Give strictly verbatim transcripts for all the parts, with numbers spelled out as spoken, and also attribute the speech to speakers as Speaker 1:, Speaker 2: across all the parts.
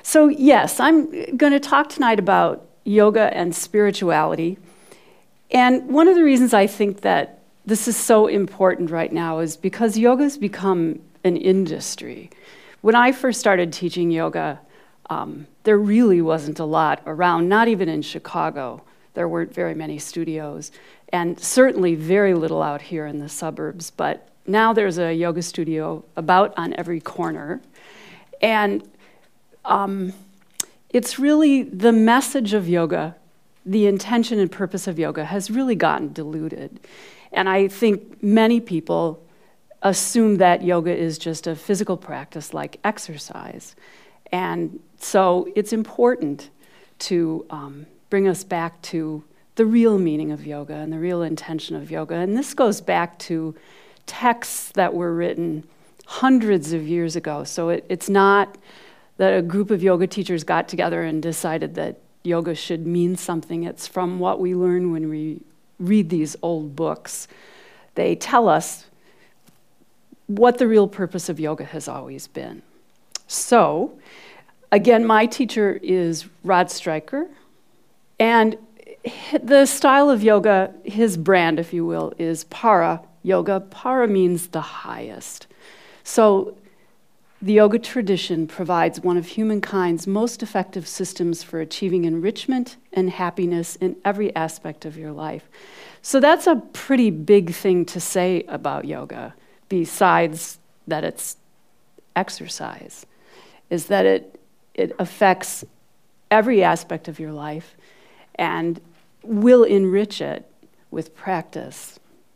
Speaker 1: So yes, I'm going to talk tonight about yoga and spirituality. And one of the reasons I think that this is so important right now is because yoga's become an industry. When I first started teaching yoga, um, there really wasn't a lot around, not even in Chicago. There weren't very many studios, and certainly very little out here in the suburbs. But now there's a yoga studio about on every corner. And um, it's really the message of yoga, the intention and purpose of yoga has really gotten diluted. And I think many people assume that yoga is just a physical practice like exercise. And so it's important to um, bring us back to the real meaning of yoga and the real intention of yoga. And this goes back to texts that were written hundreds of years ago. So it, it's not that a group of yoga teachers got together and decided that yoga should mean something. It's from what we learn when we read these old books. They tell us what the real purpose of yoga has always been. So, again, my teacher is Rod Stryker, and the style of yoga, his brand, if you will, is Para yoga. Para means the highest. So the yoga tradition provides one of humankind's most effective systems for achieving enrichment and happiness in every aspect of your life. So that's a pretty big thing to say about yoga, besides that it's exercise, is that it, it affects every aspect of your life and will enrich it with practice.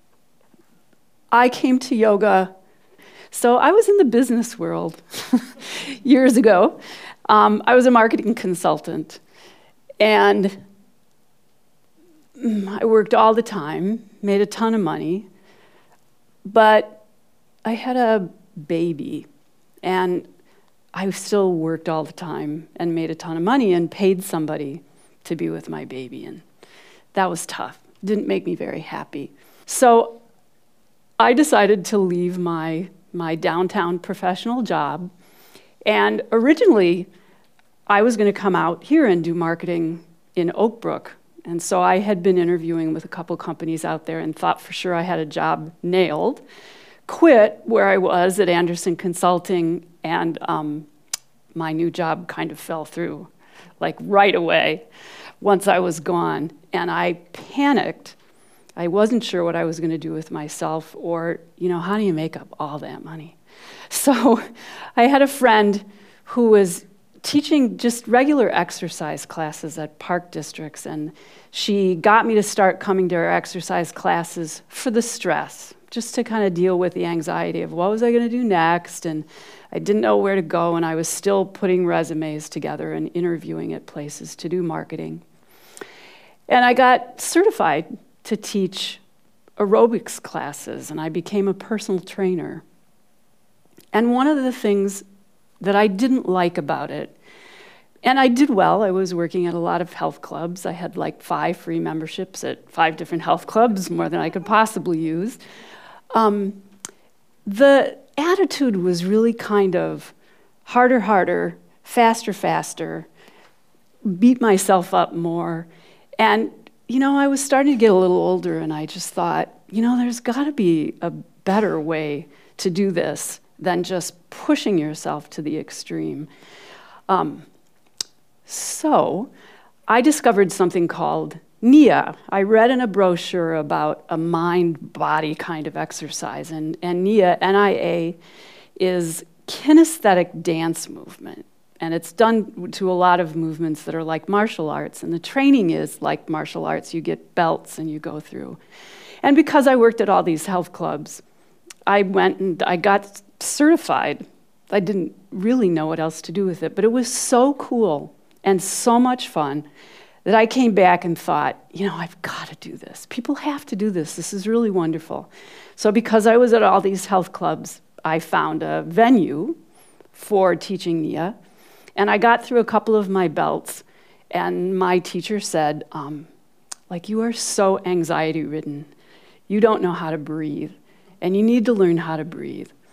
Speaker 1: I came to yoga, so I was in the business world years ago. Um, I was a marketing consultant, and I worked all the time, made a ton of money, but I had a baby, and I still worked all the time and made a ton of money and paid somebody to be with my baby, and that was tough. Didn't make me very happy. So I decided to leave my, my downtown professional job, and originally I was going to come out here and do marketing in Oak Brook. And so I had been interviewing with a couple companies out there and thought for sure I had a job nailed. Quit where I was at Anderson Consulting, and um, my new job kind of fell through, like right away, once I was gone. And I panicked. I wasn't sure what I was going to do with myself, or, you know, how do you make up all that money? So I had a friend who was teaching just regular exercise classes at Park Districts, and she got me to start coming to her exercise classes for the stress, just to kind of deal with the anxiety of what was I going to do next, and I didn't know where to go, and I was still putting resumes together and interviewing at places to do marketing. And I got certified to teach aerobics classes, and I became a personal trainer. And one of the things that I didn't like about it, and I did well, I was working at a lot of health clubs. I had like five free memberships at five different health clubs, more than I could possibly use. Um, the attitude was really kind of harder, harder, faster, faster, beat myself up more. And, you know, I was starting to get a little older, and I just thought, you know, there's got to be a better way to do this than just pushing yourself to the extreme. Um, so I discovered something called N I A. I read in a brochure about a mind-body kind of exercise, and, and N I A, N I A, is kinesthetic dance movement. And it's done to a lot of movements that are like martial arts, and the training is like martial arts. You get belts and you go through. And because I worked at all these health clubs, I went and I got certified. I didn't really know what else to do with it, but it was so cool and so much fun that I came back and thought, you know, I've got to do this. People have to do this. This is really wonderful. So because I was at all these health clubs, I found a venue for teaching N I A, and I got through a couple of my belts, and my teacher said, um, like, you are so anxiety-ridden. You don't know how to breathe, and you need to learn how to breathe.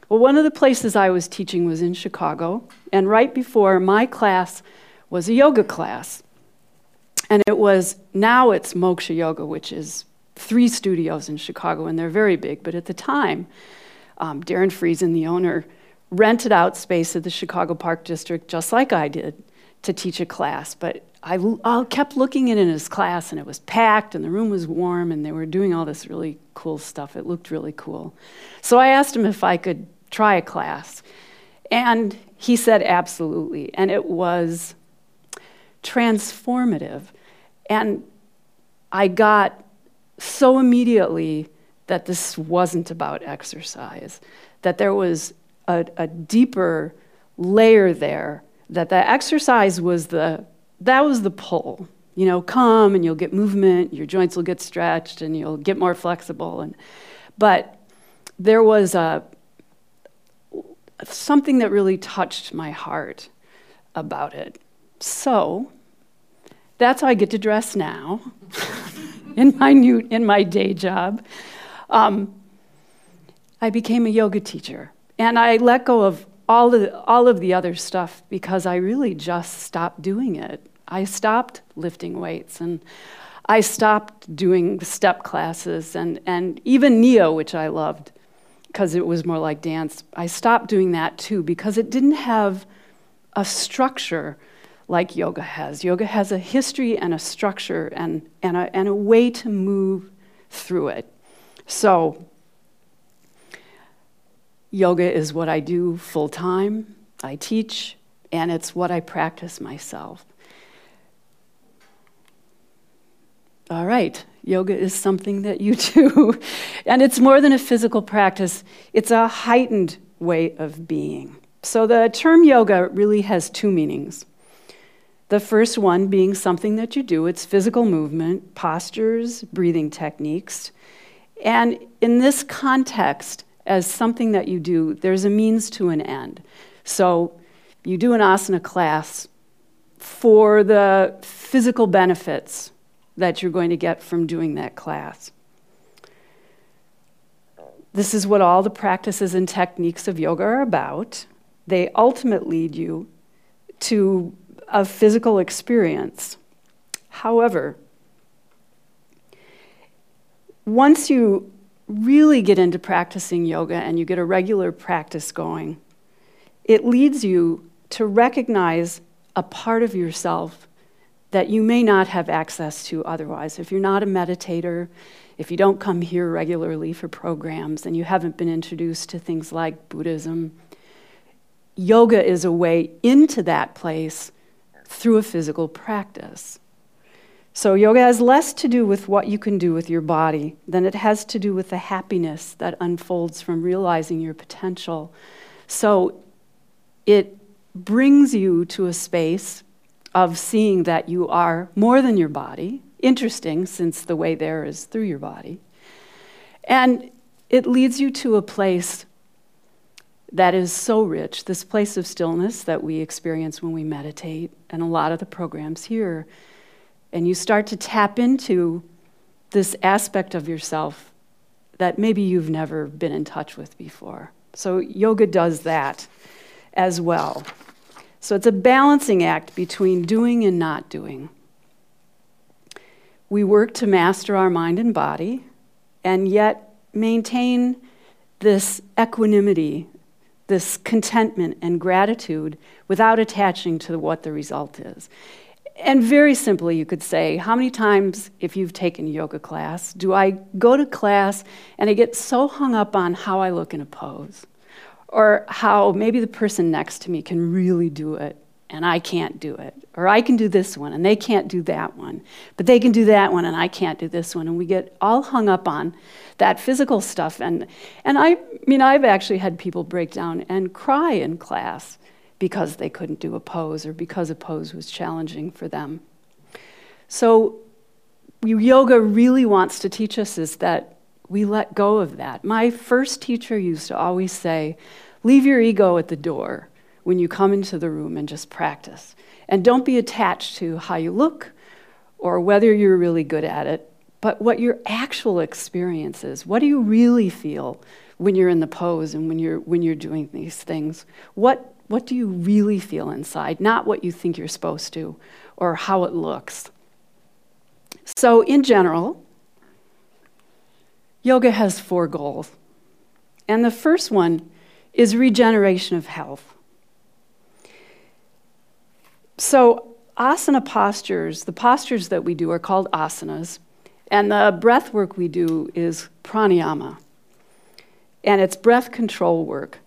Speaker 1: Well, one of the places I was teaching was in Chicago, and right before my class was a yoga class. And it was, now it's Moksha Yoga, which is three studios in Chicago, and they're very big. But at the time, um, Darren Friesen, the owner, rented out space at the Chicago Park District, just like I did, to teach a class. But I, I kept looking in his class, and it was packed, and the room was warm, and they were doing all this really cool stuff. It looked really cool. So I asked him if I could try a class. And he said absolutely. And it was transformative. And I got so immediately that this wasn't about exercise, that there was a, a deeper layer there, that the exercise was the, that was the pull. You know, come and you'll get movement, your joints will get stretched, and you'll get more flexible. And but there was a something that really touched my heart about it. So that's how I get to dress now in my new in my day job. Um, I became a yoga teacher, and I let go of all of the, all of the other stuff because I really just stopped doing it. I stopped lifting weights, and I stopped doing step classes, and, and even Neo, which I loved because it was more like dance. I stopped doing that too because it didn't have a structure like yoga has. Yoga has a history and a structure and, and, a, and a way to move through it. So yoga is what I do full time. I teach, and it's what I practice myself. All right, yoga is something that you do, and it's more than a physical practice. It's a heightened way of being. So the term yoga really has two meanings. The first one being something that you do. It's physical movement, postures, breathing techniques. And in this context, as something that you do, there's a means to an end. So you do an asana class for the physical benefits that you're going to get from doing that class. This is what all the practices and techniques of yoga are about. They ultimately lead you to a physical experience. However, once you really get into practicing yoga and you get a regular practice going, it leads you to recognize a part of yourself that you may not have access to otherwise. If you're not a meditator, if you don't come here regularly for programs, and you haven't been introduced to things like Buddhism, yoga is a way into that place through a physical practice. So yoga has less to do with what you can do with your body than it has to do with the happiness that unfolds from realizing your potential. So it brings you to a space of seeing that you are more than your body. Interesting, since the way there is through your body. And it leads you to a place that is so rich, this place of stillness that we experience when we meditate, and a lot of the programs here. And you start to tap into this aspect of yourself that maybe you've never been in touch with before. So yoga does that as well. So it's a balancing act between doing and not doing. We work to master our mind and body, and yet maintain this equanimity, this contentment and gratitude without attaching to what the result is. And very simply, you could say, how many times, if you've taken a yoga class, do I go to class and I get so hung up on how I look in a pose? Or how maybe the person next to me can really do it and I can't do it. Or I can do this one and they can't do that one. But they can do that one and I can't do this one. And we get all hung up on that physical stuff. And, and I, I mean, I've actually had people break down and cry in class because they couldn't do a pose or because a pose was challenging for them. So yoga really wants to teach us is that we let go of that. My first teacher used to always say, leave your ego at the door when you come into the room and just practice. And don't be attached to how you look or whether you're really good at it, but what your actual experience is. What do you really feel when you're in the pose and when you're when you're doing these things. What what do you really feel inside? Not what you think you're supposed to or how it looks. So in general, yoga has four goals. And the first one is regeneration of health. So asana postures, the postures that we do are called asanas, and the breath work we do is pranayama. And it's breath control work.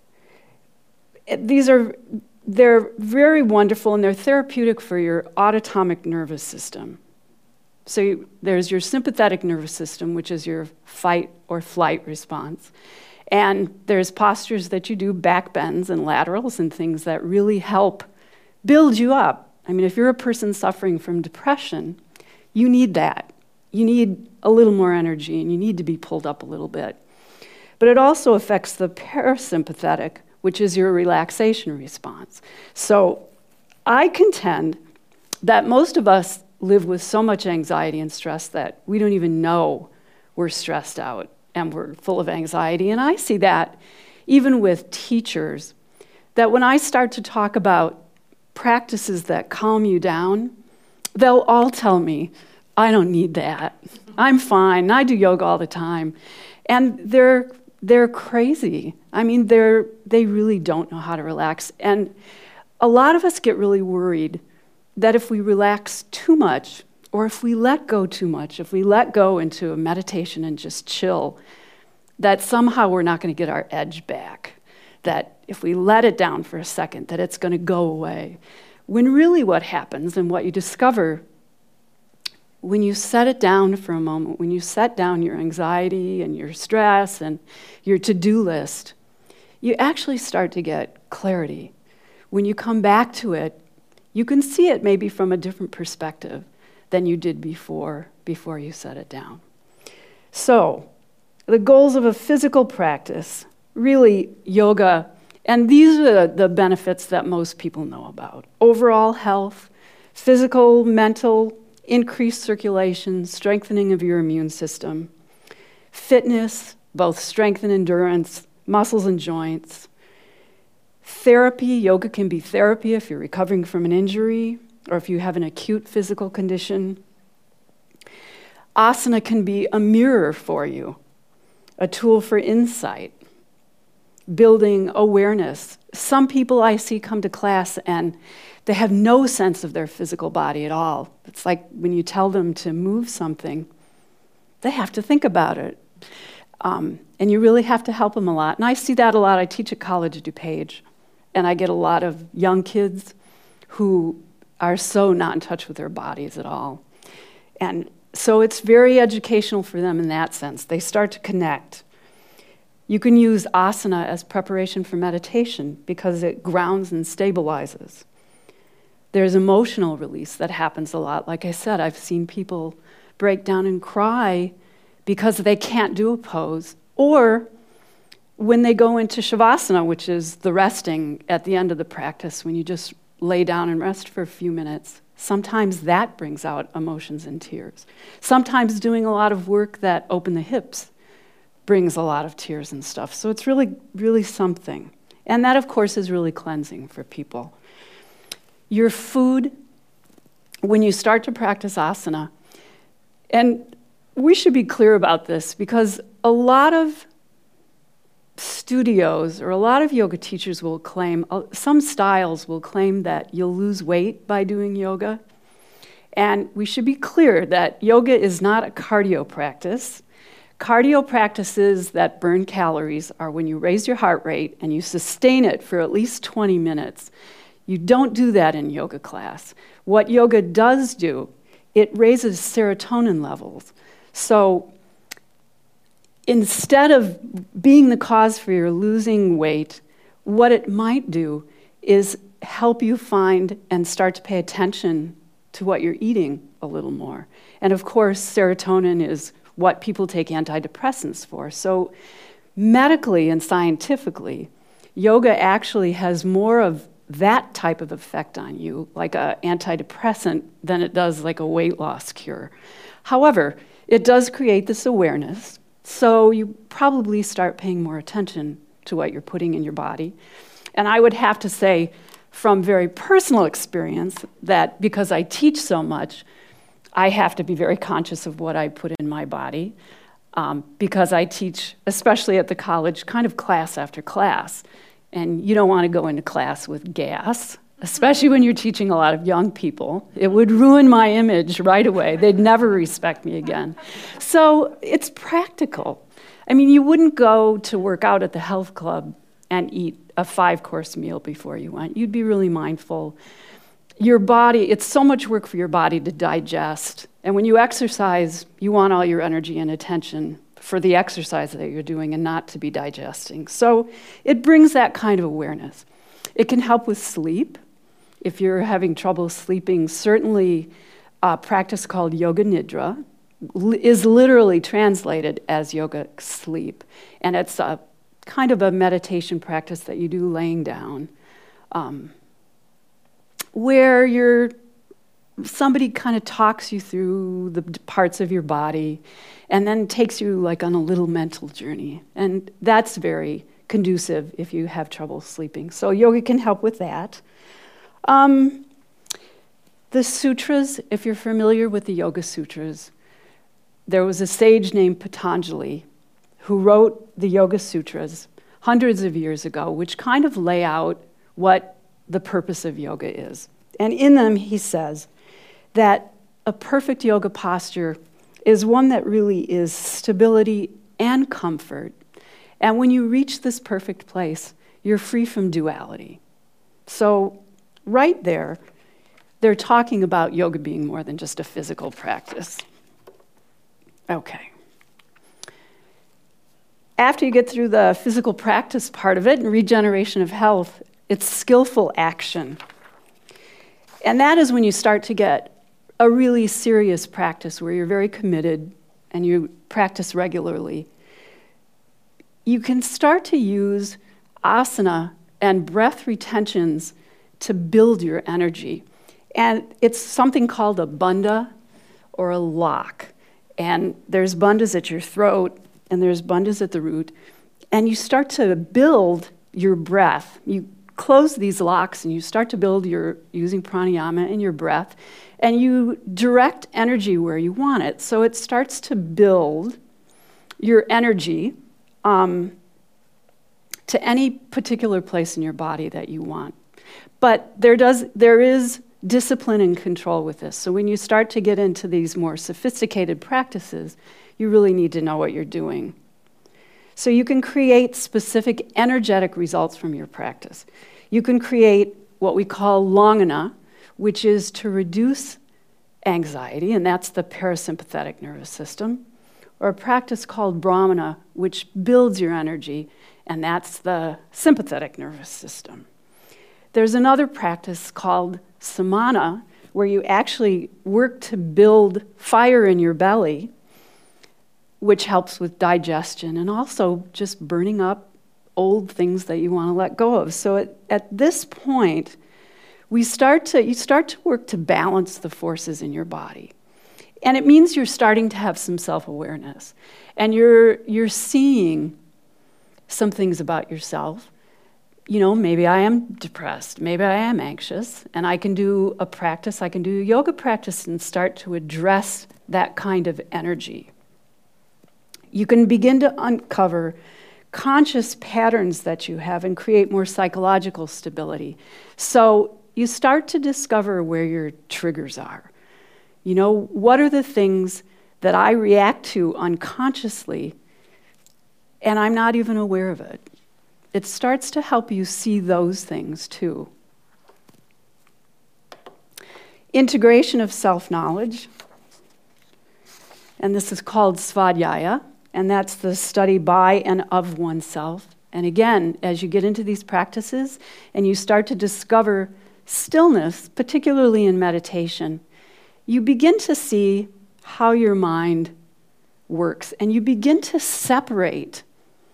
Speaker 1: These are, they're very wonderful and they're therapeutic for your autonomic nervous system. So you, there's your sympathetic nervous system, which is your fight or flight response. And there's postures that you do, back bends and laterals and things that really help build you up. I mean, if you're a person suffering from depression, you need that. You need a little more energy and you need to be pulled up a little bit. But it also affects the parasympathetic, which is your relaxation response. So I contend that most of us live with so much anxiety and stress that we don't even know we're stressed out and we're full of anxiety. And I see that even with teachers, that when I start to talk about practices that calm you down, they'll all tell me, I don't need that. I'm fine. I do yoga all the time. And they're they're crazy. I mean, they're they really don't know how to relax. And a lot of us get really worried that if we relax too much, or if we let go too much, if we let go into a meditation and just chill, that somehow we're not going to get our edge back. That if we let it down for a second, that it's going to go away. When really what happens and what you discover when you set it down for a moment, when you set down your anxiety and your stress and your to-do list, you actually start to get clarity. When you come back to it, you can see it maybe from a different perspective than you did before, before you set it down. So, the goals of a physical practice, really yoga, and these are the benefits that most people know about. Overall health, physical, mental, increased circulation, strengthening of your immune system, fitness, both strength and endurance, muscles and joints, therapy. Yoga can be therapy if you're recovering from an injury or if you have an acute physical condition. Asana can be a mirror for you, a tool for insight, building awareness. Some people I see come to class and they have no sense of their physical body at all. It's like when you tell them to move something, they have to think about it. Um, and you really have to help them a lot. And I see that a lot. I teach at College of DuPage, and I get a lot of young kids who are so not in touch with their bodies at all. And so it's very educational for them in that sense. They start to connect. You can use asana as preparation for meditation because it grounds and stabilizes. There's emotional release that happens a lot. Like I said, I've seen people break down and cry because they can't do a pose, or when they go into shavasana, which is the resting at the end of the practice, when you just lay down and rest for a few minutes, sometimes that brings out emotions and tears. Sometimes doing a lot of work that open the hips brings a lot of tears and stuff. So it's really, really something. And that, of course, is really cleansing for people. Your food, when you start to practice asana, and we should be clear about this because a lot of studios or a lot of yoga teachers will claim, some styles will claim that you'll lose weight by doing yoga. And we should be clear that yoga is not a cardio practice. Cardio practices that burn calories are when you raise your heart rate and you sustain it for at least twenty minutes. You don't do that in yoga class. What yoga does do, it raises serotonin levels. So instead of being the cause for your losing weight, what it might do is help you find and start to pay attention to what you're eating a little more. And of course, serotonin is what people take antidepressants for. So medically and scientifically, yoga actually has more of that type of effect on you, like an antidepressant, than it does like a weight loss cure. However, it does create this awareness, So you probably start paying more attention to what you're putting in your body. And I would have to say, from very personal experience, that because I teach so much, I have to be very conscious of what I put in my body, um, because I teach, especially at the college, kind of class after class. And you don't want to go into class with gas, especially when you're teaching a lot of young people. It would ruin my image right away. They'd never respect me again. So it's practical. I mean, you wouldn't go to work out at the health club and eat a five-course meal before you went. You'd be really mindful. Your body, it's so much work for your body to digest. And when you exercise, you want all your energy and attention for the exercise that you're doing and not to be digesting. So it brings that kind of awareness. It can help with sleep. If you're having trouble sleeping, certainly a practice called Yoga Nidra is literally translated as yoga sleep. And it's a kind of a meditation practice that you do laying down, um, where you're, somebody kind of talks you through the parts of your body and then takes you like on a little mental journey. And that's very conducive if you have trouble sleeping. So yoga can help with that. Um, the sutras, if you're familiar with the Yoga Sutras, there was a sage named Patanjali who wrote the Yoga Sutras hundreds of years ago, which kind of lay out what the purpose of yoga is. And in them, he says that a perfect yoga posture is one that really is stability and comfort. And when you reach this perfect place, you're free from duality. So right there, they're talking about yoga being more than just a physical practice. Okay. After you get through the physical practice part of it and regeneration of health, it's skillful action. And that is when you start to get a really serious practice where you're very committed and you practice regularly. You can start to use asana and breath retentions to build your energy. And it's something called a bandha or a lock. And there's bandhas at your throat and there's bandhas at the root. And you start to build your breath. You close these locks and you start to build your, using pranayama and your breath, and you direct energy where you want it. So it starts to build your energy um, to any particular place in your body that you want. But there does there is discipline and control with this. So when you start to get into these more sophisticated practices, you really need to know what you're doing. So you can create specific energetic results from your practice. You can create what we call longana, which is to reduce anxiety, and that's the parasympathetic nervous system, or a practice called brahmana, which builds your energy, and that's the sympathetic nervous system. There's another practice called samana, where you actually work to build fire in your belly, which helps with digestion and also just burning up old things that you want to let go of. So at, at this point, we start to you start to work to balance the forces in your body. And it means you're starting to have some self-awareness. And you're you're seeing some things about yourself. You know, maybe I am depressed, maybe I am anxious, and I can do a practice, I can do a yoga practice and start to address that kind of energy. You can begin to uncover conscious patterns that you have and create more psychological stability. So you start to discover where your triggers are. You know, what are the things that I react to unconsciously and I'm not even aware of it? It starts to help you see those things too. Integration of self-knowledge, and this is called svadhyaya, and that's the study by and of oneself. And again, as you get into these practices and you start to discover stillness, particularly in meditation, you begin to see how your mind works, and you begin to separate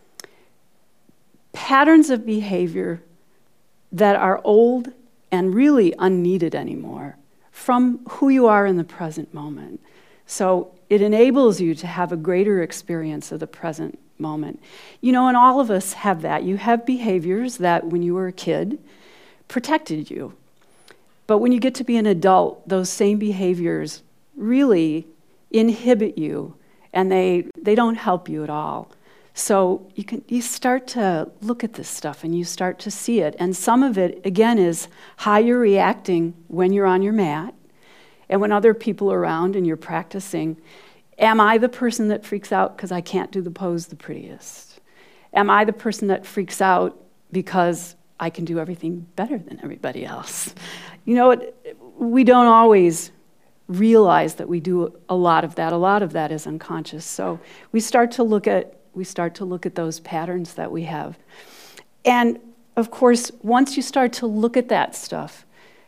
Speaker 1: patterns of behavior that are old and really unneeded anymore from who you are in the present moment. So it enables you to have a greater experience of the present moment. You know, and all of us have that. You have behaviors that when you were a kid protected you. But when you get to be an adult, those same behaviors really inhibit you, and they they don't help you at all. So you can you start to look at this stuff and you start to see it. And some of it, again, is how you're reacting when you're on your mat and when other people are around and you're practicing. Am I the person that freaks out because I can't do the pose the prettiest? Am I the person that freaks out because I can do everything better than everybody else? You know, it, we don't always realize that we do a lot of that. A lot of that is unconscious. So we start to look at we start to look at those patterns that we have. And of course, once you start to look at that stuff,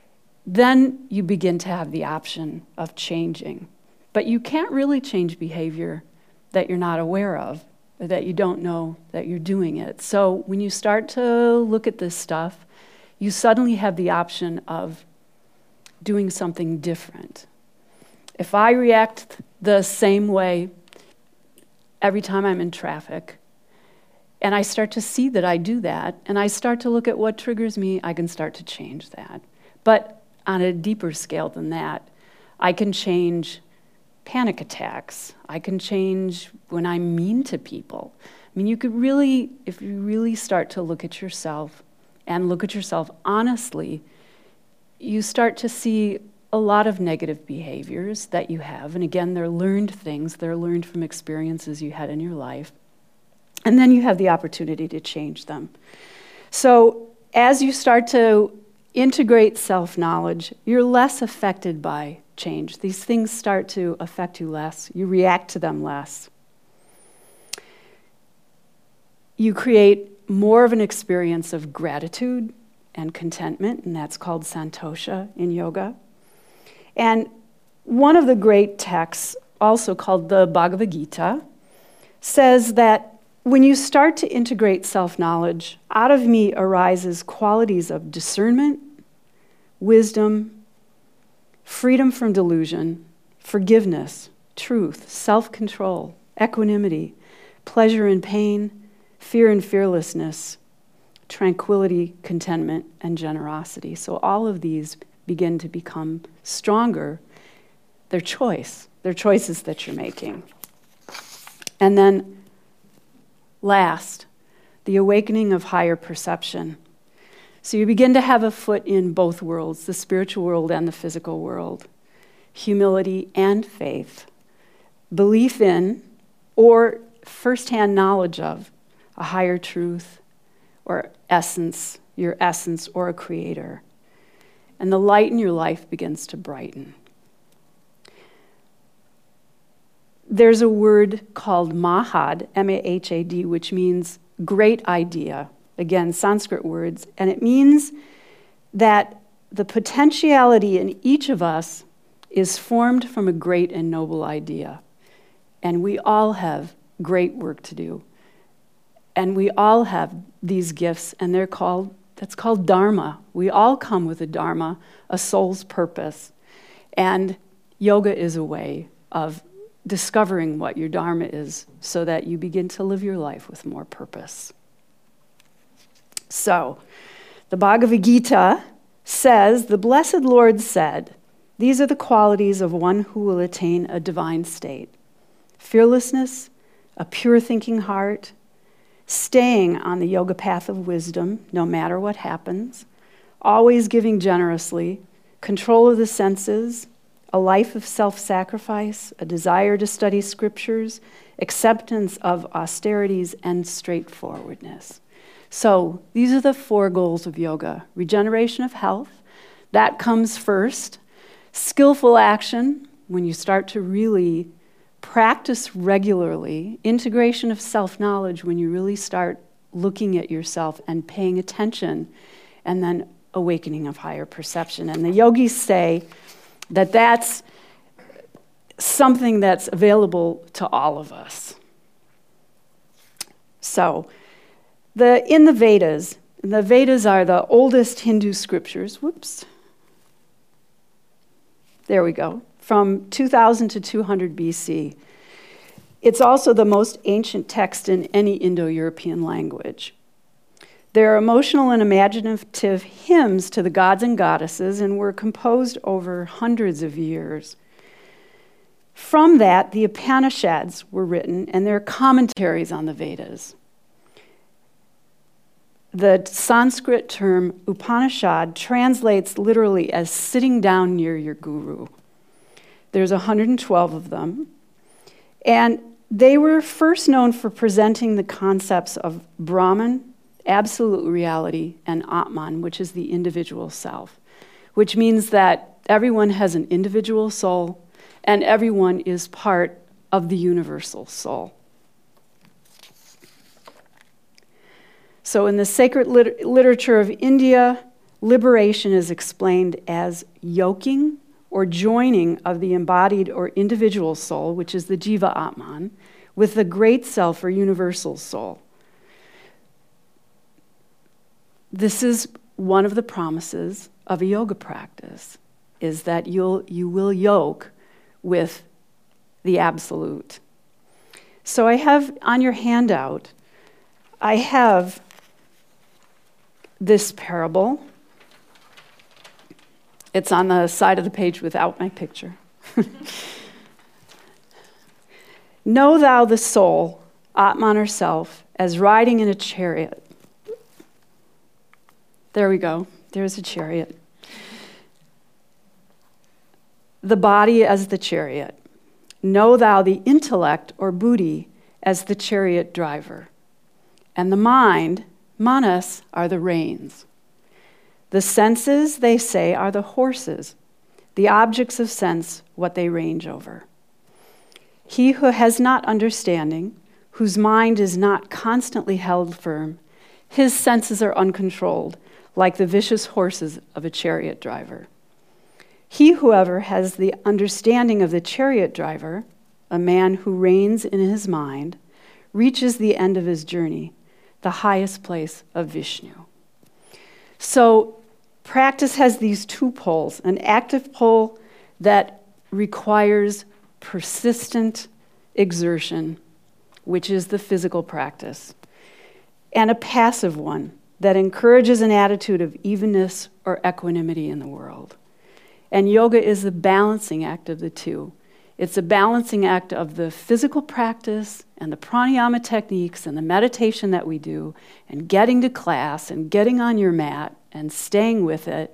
Speaker 1: then you begin to have the option of changing. But you can't really change behavior that you're not aware of, or that you don't know that you're doing it. So when you start to look at this stuff, you suddenly have the option of doing something different. If I react the same way every time I'm in traffic, and I start to see that I do that, and I start to look at what triggers me, I can start to change that. But on a deeper scale than that, I can change panic attacks. I can change when I'm mean to people. I mean, you could really, if you really start to look at yourself and look at yourself honestly, you start to see a lot of negative behaviors that you have. And again, they're learned things. They're learned from experiences you had in your life. And then you have the opportunity to change them. So as you start to integrate self-knowledge, you're less affected by change. These things start to affect you less. You react to them less. You create more of an experience of gratitude and contentment, and that's called santosha in yoga. And one of the great texts, also called the Bhagavad Gita, says that when you start to integrate self-knowledge, out of me arises qualities of discernment, wisdom, freedom from delusion, forgiveness, truth, self-control, equanimity, pleasure and pain, fear and fearlessness, tranquility, contentment, and generosity. So all of these begin to become stronger. They're choice. They're choices that you're making. And then last, the awakening of higher perception. So you begin to have a foot in both worlds, the spiritual world and the physical world. Humility and faith. Belief in, or firsthand knowledge of, a higher truth, or essence, your essence, or a creator. And the light in your life begins to brighten. There's a word called mahad, M A H A D, which means great idea. Again, Sanskrit words. And it means that the potentiality in each of us is formed from a great and noble idea. And we all have great work to do. And we all have these gifts, and they're called, that's called dharma. We all come with a dharma, a soul's purpose. And yoga is a way of discovering what your dharma is so that you begin to live your life with more purpose. So, the Bhagavad Gita says, the Blessed Lord said, these are the qualities of one who will attain a divine state. Fearlessness, a pure thinking heart, staying on the yoga path of wisdom, no matter what happens, always giving generously, control of the senses, a life of self-sacrifice, a desire to study scriptures, acceptance of austerities, and straightforwardness. So these are the four goals of yoga. Regeneration of health, that comes first. Skillful action, when you start to really practice regularly. Integration of self-knowledge, when you really start looking at yourself and paying attention. And then awakening of higher perception. And the yogis say that that's something that's available to all of us. So, the in the Vedas, the Vedas are the oldest Hindu scriptures. Whoops. There we go. from two thousand to two hundred B C. It's also the most ancient text in any Indo-European language. There are emotional and imaginative hymns to the gods and goddesses and were composed over hundreds of years. From that, the Upanishads were written, and they're commentaries on the Vedas. The Sanskrit term Upanishad translates literally as sitting down near your guru. There's one hundred twelve of them. And they were first known for presenting the concepts of Brahman, absolute reality, and Atman, which is the individual self, which means that everyone has an individual soul and everyone is part of the universal soul. So in the sacred lit- literature of India, liberation is explained as yoking or joining of the embodied or individual soul, which is the Jiva Atman, with the great self or universal soul. This is one of the promises of a yoga practice, is that you'll you will yoke with the absolute. So I have on your handout, I have this parable. It's on the side of the page without my picture. Know thou the soul, Atman or self, as riding in a chariot. There we go. There's a chariot. The body as the chariot. Know thou the intellect or buddhi as the chariot driver. And the mind, manas, are the reins. The senses, they say, are the horses, the objects of sense, what they range over. He who has not understanding, whose mind is not constantly held firm, his senses are uncontrolled, like the vicious horses of a chariot driver. He, however, has the understanding of the chariot driver, a man who reigns in his mind, reaches the end of his journey, the highest place of Vishnu. So practice has these two poles, an active pole that requires persistent exertion, which is the physical practice, and a passive one that encourages an attitude of evenness or equanimity in the world. And yoga is the balancing act of the two. It's a balancing act of the physical practice and the pranayama techniques and the meditation that we do and getting to class and getting on your mat and staying with it.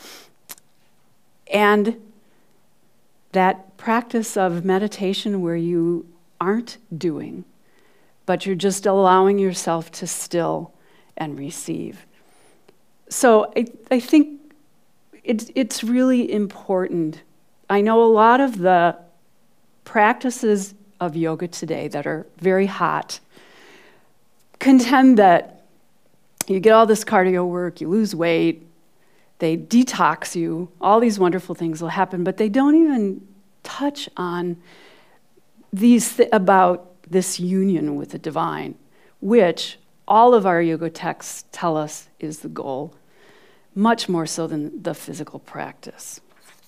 Speaker 1: And that practice of meditation where you aren't doing, but you're just allowing yourself to still and receive. So I, I think it's, it's really important. I know a lot of the practices of yoga today that are very hot contend that you get all this cardio work, you lose weight, they detox you, all these wonderful things will happen, but they don't even touch on these th- about this union with the divine, which all of our yoga texts tell us is the goal, much more so than the physical practice.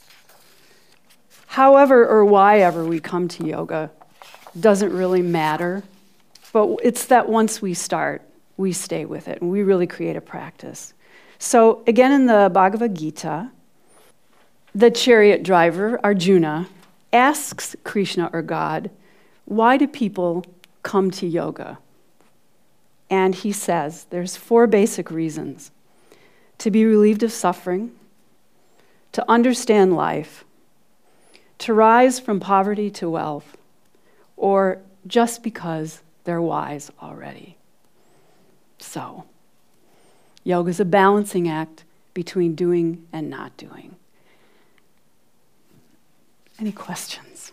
Speaker 1: However or why ever we come to yoga doesn't really matter, but it's that once we start, we stay with it, and we really create a practice. So again, in the Bhagavad Gita, the chariot driver, Arjuna, asks Krishna or God, why do people come to yoga? And he says, there's four basic reasons. To be relieved of suffering, to understand life, to rise from poverty to wealth, or just because they're wise already. So, yoga is a balancing act between doing and not doing. Any questions?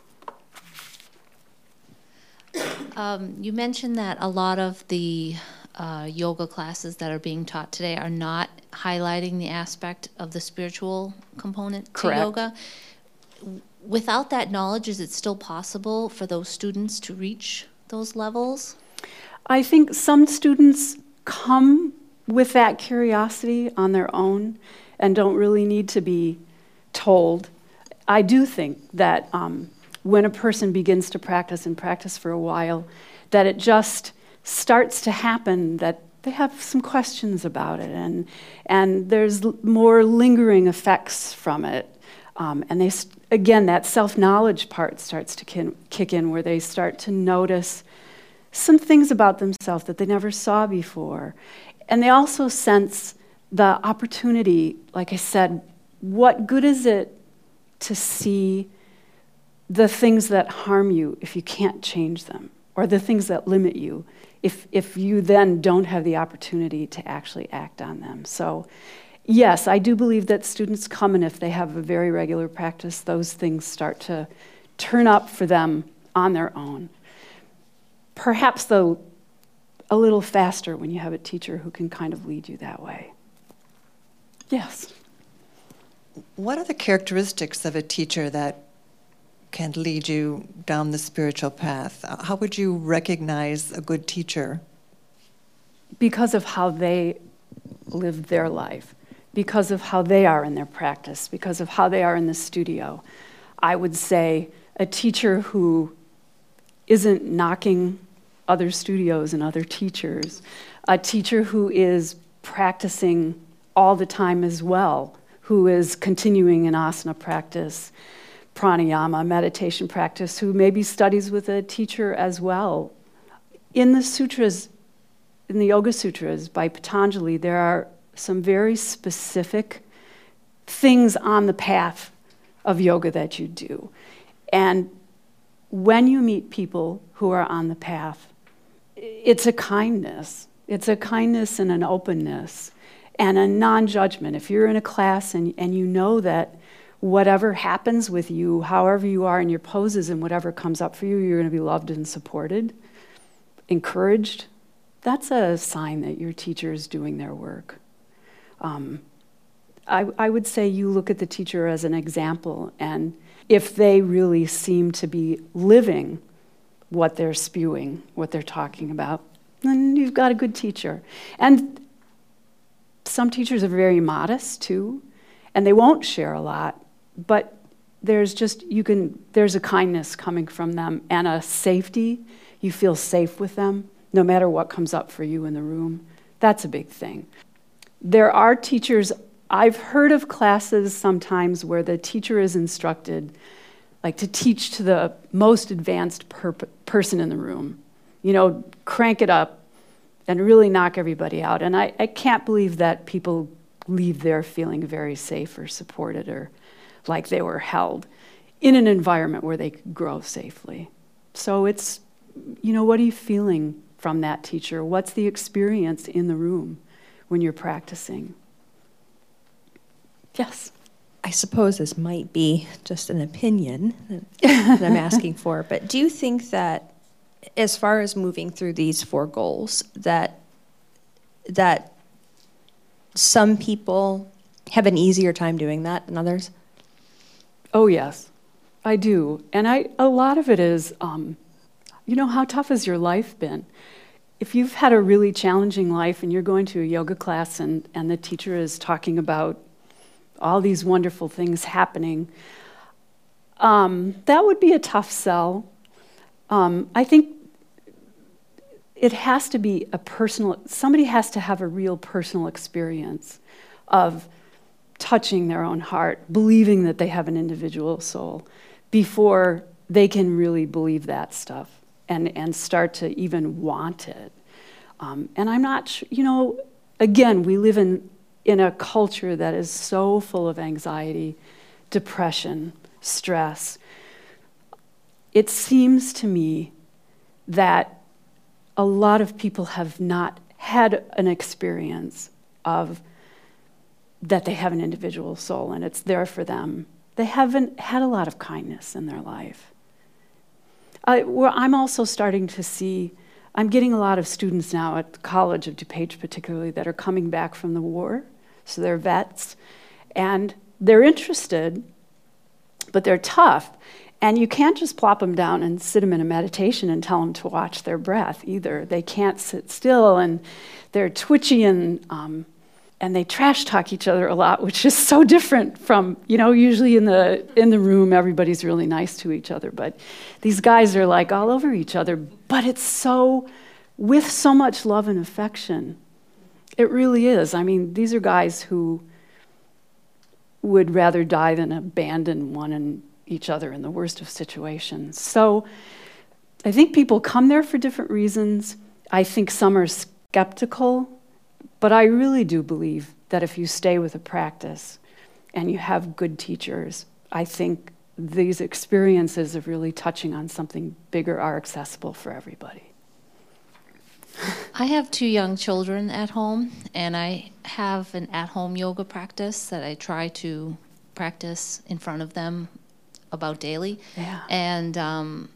Speaker 2: Um, you mentioned that a lot of the uh, yoga classes that are being taught today are not highlighting the aspect of the spiritual component to
Speaker 1: Correct.
Speaker 2: yoga. Without that knowledge, is it still possible for those students to reach those levels?
Speaker 1: I think some students come with that curiosity on their own and don't really need to be told. I do think that um, when a person begins to practice and practice for a while, that it just starts to happen that they have some questions about it, and and there's l- more lingering effects from it. Um, and they, st- again, that self-knowledge part starts to kin- kick in, where they start to notice some things about themselves that they never saw before. And they also sense the opportunity, like I said, what good is it to see the things that harm you if you can't change them, or the things that limit you if if you then don't have the opportunity to actually act on them. So yes, I do believe that students come, and if they have a very regular practice, those things start to turn up for them on their own. Perhaps, though, a little faster when you have a teacher who can kind of lead you that way. Yes?
Speaker 3: What are the characteristics of a teacher that can lead you down the spiritual path? How would you recognize a good teacher?
Speaker 1: Because of how they live their life, because of how they are in their practice, because of how they are in the studio. I would say a teacher who isn't knocking other studios and other teachers, a teacher who is practicing all the time as well, who is continuing an asana practice, pranayama, meditation practice, who maybe studies with a teacher as well. In the sutras, in the Yoga Sutras by Patanjali, there are some very specific things on the path of yoga that you do. And when you meet people who are on the path, it's a kindness. It's a kindness and an openness and a non-judgment. If you're in a class and, and you know that whatever happens with you, however you are in your poses and whatever comes up for you, you're going to be loved and supported, encouraged, that's a sign that your teacher is doing their work. Um, I, I would say you look at the teacher as an example, and if they really seem to be living what they're spewing, what they're talking about, then you've got a good teacher. And some teachers are very modest too, and they won't share a lot, but there's just, you can, there's a kindness coming from them and a safety. You feel safe with them, no matter what comes up for you in the room. That's a big thing. There are teachers, I've heard of classes sometimes where the teacher is instructed like to teach to the most advanced per- person in the room. You know, crank it up and really knock everybody out. And I, I can't believe that people leave there feeling very safe or supported or like they were held in an environment where they could grow safely. So it's, you know, what are you feeling from that teacher? What's the experience in the room when you're practicing? Yes?
Speaker 4: I suppose this might be just an opinion that I'm asking for, but do you think that as far as moving through these four goals, that that some people have an easier time doing that than others?
Speaker 1: Oh, yes, I do. And I a lot of it is, um, you know, how tough has your life been? If you've had a really challenging life and you're going to a yoga class and, and the teacher is talking about all these wonderful things happening, um, that would be a tough sell. Um, I think it has to be a personal, somebody has to have a real personal experience of touching their own heart, believing that they have an individual soul, before they can really believe that stuff and, and start to even want it. Um, and I'm not sure, you know, again, we live in in a culture that is so full of anxiety, depression, stress. It seems to me that a lot of people have not had an experience of that they have an individual soul and it's there for them. They haven't had a lot of kindness in their life. I, where I'm also starting to see, I'm getting a lot of students now at the College of DuPage particularly that are coming back from the war. So they're vets, and they're interested, but they're tough. And you can't just plop them down and sit them in a meditation and tell them to watch their breath either. They can't sit still, and they're twitchy and um, and they trash talk each other a lot, which is so different from, you know, usually in the in the room, everybody's really nice to each other. But these guys are like all over each other. But it's so, with so much love and affection. It really is. I mean, these are guys who would rather die than abandon one and each other in the worst of situations. So I think people come there for different reasons. I think some are skeptical. But I really do believe that if you stay with a practice and you have good teachers, I think these experiences of really touching on something bigger are accessible for everybody.
Speaker 2: I have two young children at home, and I have an at-home yoga practice that I try to practice in front of them about daily.
Speaker 1: Yeah.
Speaker 2: And um,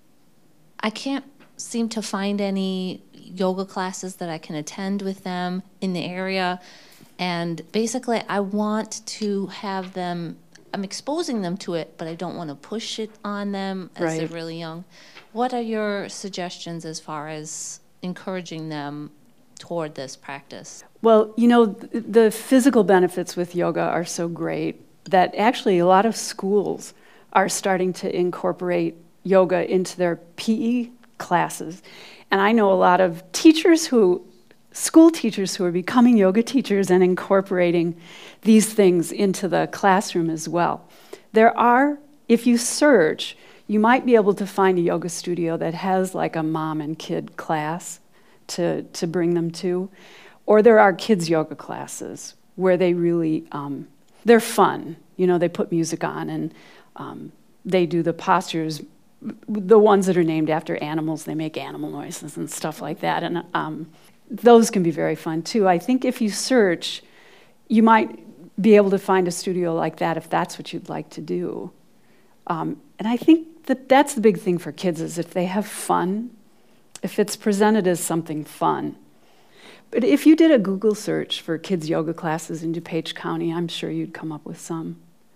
Speaker 2: I can't seem to find any yoga classes that I can attend with them in the area. And basically, I want to have them, I'm exposing them to it, but I don't want to push it on them as
Speaker 1: Right.
Speaker 2: they're really young. What are your suggestions as far as encouraging them toward this practice?
Speaker 1: Well, you know, th- the physical benefits with yoga are so great that actually a lot of schools are starting to incorporate yoga into their P E classes. And I know a lot of teachers who, school teachers who are becoming yoga teachers and incorporating these things into the classroom as well. There are, if you search, you might be able to find a yoga studio that has like a mom and kid class to, to bring them to. Or there are kids yoga classes where they really, um, they're fun. You know, they put music on and um, they do the postures. The ones that are named after animals, they make animal noises and stuff like that. And um, those can be very fun too. I think if you search, you might be able to find a studio like that if that's what you'd like to do. Um, and I think that that's the big thing for kids is if they have fun, if it's presented as something fun. But if you did a Google search for kids yoga classes in DuPage County, I'm sure you'd come up with some.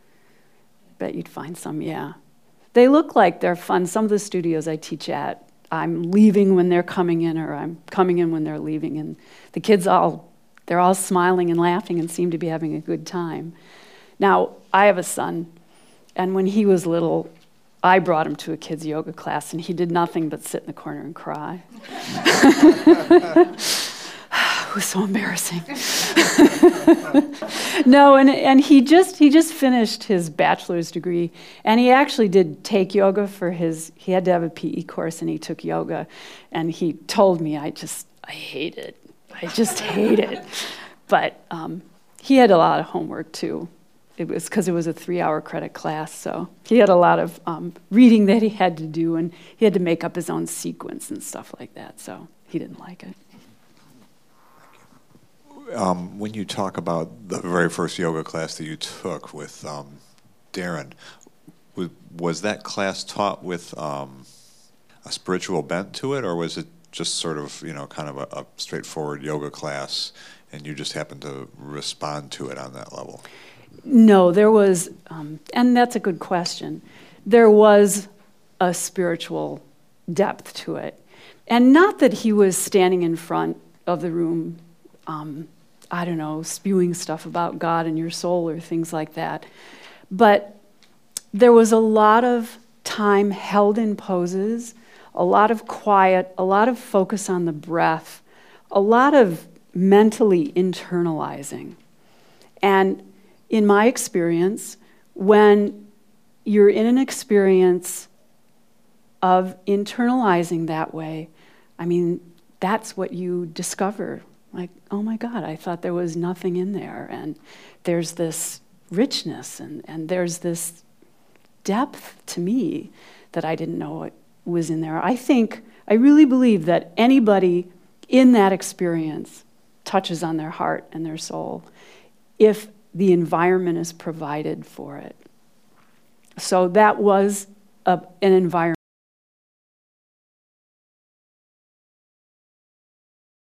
Speaker 1: Bet you'd find some, yeah. They look like they're fun. Some of the studios I teach at, I'm leaving when they're coming in or I'm coming in when they're leaving. And the kids all, they're all smiling and laughing and seem to be having a good time. Now, I have a son, and when he was little, I brought him to a kids yoga class, and he did nothing but sit in the corner and cry. It was so embarrassing. No, and and he just he just finished his bachelor's degree, and he actually did take yoga for his. He had to have a P E course, and he took yoga, and he told me, I just I hate it. I just hate it. But um, he had a lot of homework too. It was because it was a three-hour credit class, so he had a lot of um, reading that he had to do, and he had to make up his own sequence and stuff like that. So he didn't like it.
Speaker 5: Um, when you talk about the very first yoga class that you took with um, Darren, was, was that class taught with um, a spiritual bent to it, or was it just sort of, you know, kind of a, a straightforward yoga class, and you just happened to respond to it on that level?
Speaker 1: No, there was, um, and that's a good question. There was a spiritual depth to it. And not that he was standing in front of the room, um, I don't know, spewing stuff about God and your soul or things like that. But there was a lot of time held in poses, a lot of quiet, a lot of focus on the breath, a lot of mentally internalizing. And in my experience, when you're in an experience of internalizing that way, I mean, that's what you discover. Like, oh my God, I thought there was nothing in there. And there's this richness and, and there's this depth to me that I didn't know it was in there. I think, I really believe that anybody in that experience touches on their heart and their soul if the environment is provided for it. So that was a, an environment